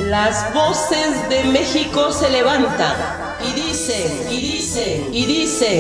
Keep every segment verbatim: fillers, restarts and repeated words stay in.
Las voces de México se levantan y dicen, y dicen, y dicen.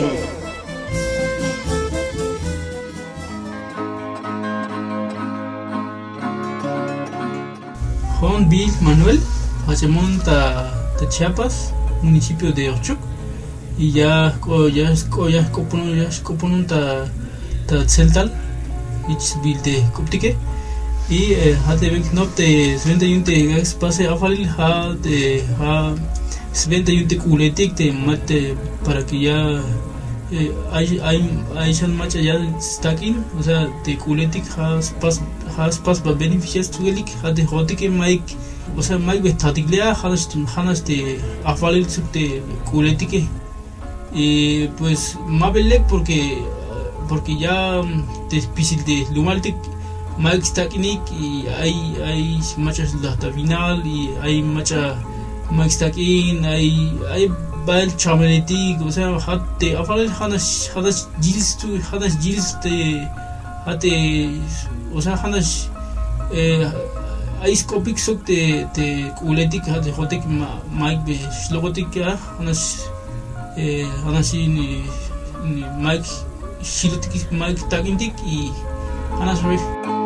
Juan Bill Manuel, Hacemón ta Chiapas, municipio de Ochuc, y ya ya ya coponon ya coponon ta ta Celtal, ich Bill de Coptique. Y hatte wirklich noch de Svente Junte Pase Afalil ha de ha Svente Junte Kuletik de mate para que ya hay hay hay schon más allá stakin, o sea de Kuletik has pas has pas ba beneficias tugelik ha de hotike Mike, o sea Mike bestatiklia has hanas de Afalil de Kuletik. Y pues mabelek porque porque ya difícil de Lumaltik Mike Stakinik y hay hay muchas data final y hay mucha Mike Stakin hay hay bal chameletik, o sea hatte afal hanas hanas gills tu hanas gills te hatte, o sea hanas eh hay scopic sok te te kuletik hatte hotek Mike be slogotik hanas eh hanas ni Mike shilotik Mike Stakintik y hanas ref.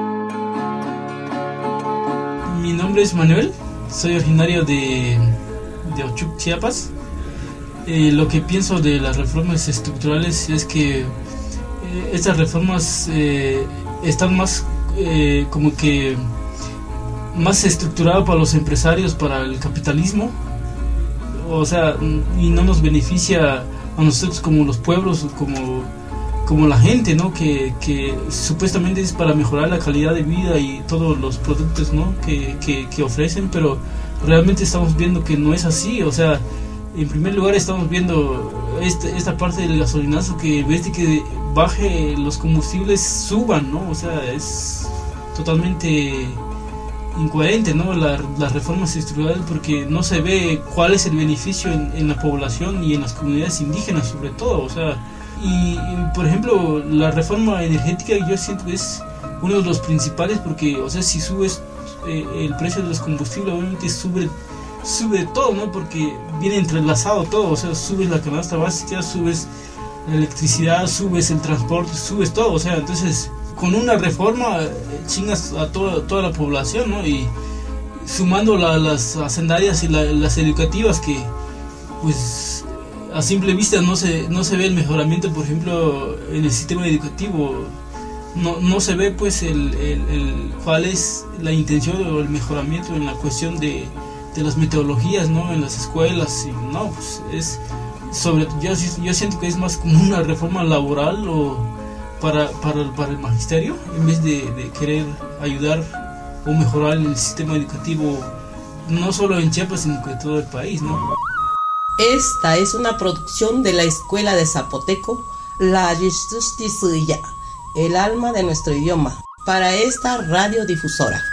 Mi nombre es Manuel, soy originario de, de Ochuc, Chiapas. Eh, lo que pienso de las reformas estructurales es que eh, estas reformas eh, están más eh, como que más estructuradas para los empresarios, para el capitalismo, o sea, y no nos beneficia a nosotros como los pueblos, como como la gente, ¿no? Que, que supuestamente es para mejorar la calidad de vida y todos los productos, ¿no? que, que, que ofrecen, pero realmente estamos viendo que no es así. O sea, en primer lugar estamos viendo este, esta parte del gasolinazo, que en vez de que baje los combustibles suban, ¿no? O sea, es totalmente incoherente, ¿no? La, las reformas estructurales, porque no se ve cuál es el beneficio en, en la población y en las comunidades indígenas sobre todo, o sea. Y, y por ejemplo, la reforma energética yo siento que es uno de los principales, porque, o sea, si subes eh, el precio de los combustibles, obviamente sube, sube todo, ¿no? Porque viene entrelazado todo, o sea, subes la canasta básica, subes la electricidad, subes el transporte, subes todo, o sea, entonces con una reforma eh, chingas a toda, toda la población, ¿no? Y sumando la, las hacendarias y la, las educativas que, pues, a simple vista no se no se ve el mejoramiento, por ejemplo, en el sistema educativo. No no se ve pues el, el, el cuál es la intención o el mejoramiento en la cuestión de, de las metodologías, ¿no? En las escuelas. Y no, pues es sobre yo yo siento que es más como una reforma laboral o para para para el magisterio, en vez de, de querer ayudar o mejorar el sistema educativo, no solo en Chiapas sino en todo el país, ¿no? Esta es una producción de la Escuela de Zapoteco, la Justicia, el alma de nuestro idioma, para esta radiodifusora.